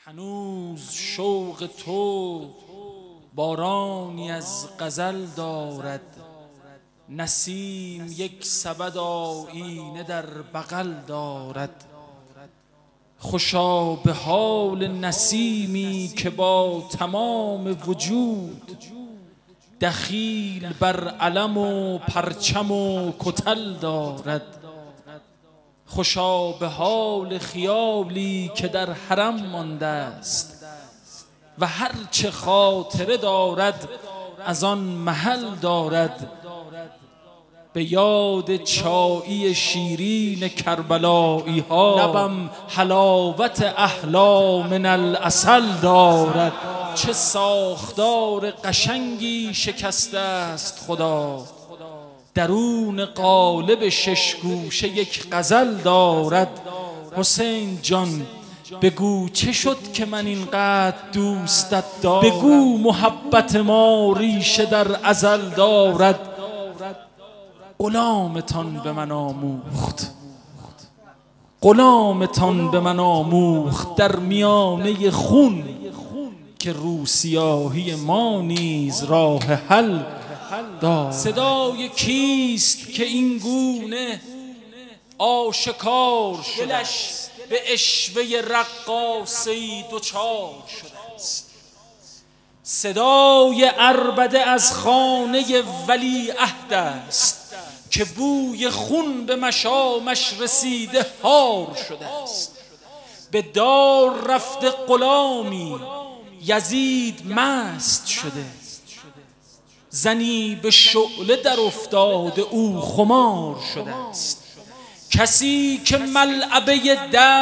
هنوز شوق تو بارانی از غزل دارد، نسیم یک سبد آیینه در بغل دارد. خوشا به حال نسیمی که با تمام وجود دخیل بر علم و پرچم و کتل دارد. خوشا به حال خیالی که در حرم مانده است و هر چه خاطره دارد از آن محل دارد. به یاد چایی شیرین کربلایی ها لبم حلاوت احلا من العسل دارد. چه ساختار قشنگی شکسته است خدا، درون قالب شش گوشه یک غزل دارد. حسین جان بگو چه شد که من اینقدر دوستت دارم، بگو محبت ما ریشه در ازل دارد. غلامتان به من آموخت، غلامتان به من آموخت در میانه خون که روسیاهی ما نیز راه حل دارد. صدای کیست که این گونه آشکار شده، دلش به عشوه رقاصی دچار شده است. صدای عربده از خانه ولی عهد است که بوی خون به مشامش رسیده هار شده است. به دار رفته غلامی یزید مست شده، زنی به شعله در افتاده او خمار شده است. کسی که ملعبه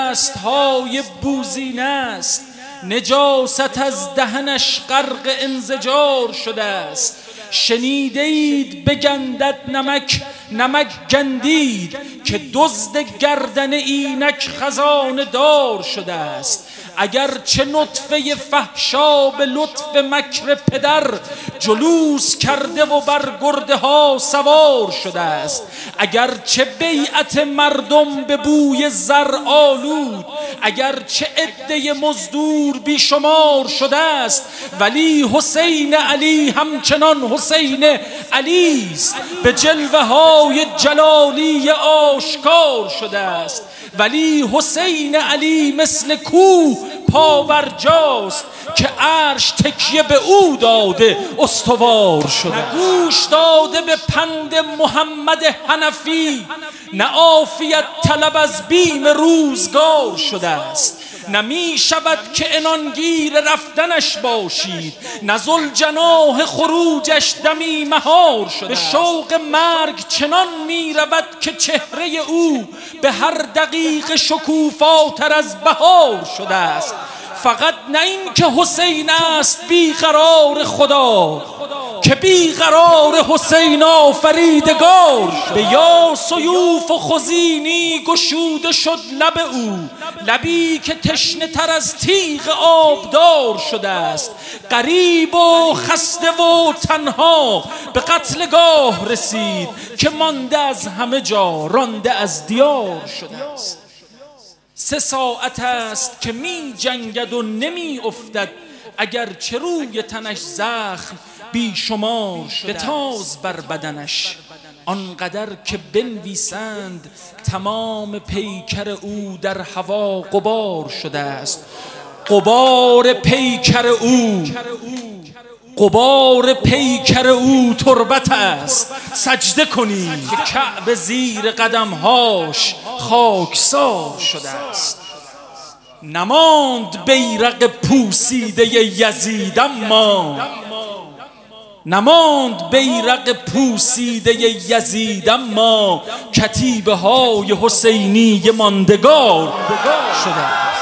دستهای بوزینه است، نجاست از دهنش غرق انزجار شده است. شنیده اید بگندد نمک، نمک گندید که دزد گردن اینک خزانه دار شده است. اگر چه نطفه فحشا به لطف مکر پدر جلوس کرده و بر گرده ها سوار شده است. اگر چه بیعت مردم به بوی زر آلود، اگر چه عده مزدور بیشمار شده است، ولی حسین علی همچنان حسین علی است، به جلوه های جلالی آشکار شده است. ولی حسین علی مثل کوه پابرجاست که عرش تکیه به او داده استوار شده. گوش داده به پند محمد حنفی، نه عافیت طلب از بیم روزگار شده است. نمی شود که عنانگیر رفتنش باشید، نه ذوالجناح خروجش دمی مهار شده. به شوق مرگ چنان می رود که چهره او به هر دقیقه شکوفاتر از بهار شده است. فقط نه این که حسین است بیقرار خدا، که بیقرار حسین آفریدگار شد. به یا سیوف و خزینی گشوده شد لب او، لبی که تشنه تر از تیغ آبدار شده است. غریب و خسته و تنها به قتلگاه رسید که مانده از همه جا، رانده از دیار شده است. 3 ساعت است که می جنگد و نمی افتد، اگر چه روی تنش زخم بیشمار شده. بتاز بر بدنش آنقدر که بنویسند تمام پیکر او در هوا غبار شده است. غبار پیکر او، غبار پیکر او تربت است. سجده کنید که کعبه زیر قدمهاش خاکسار شده است. نماند بیرق پوسیده یزید، اما نماند بیرق پوسیده یزید، اما کتیبه های حسینی ماندگار شده است.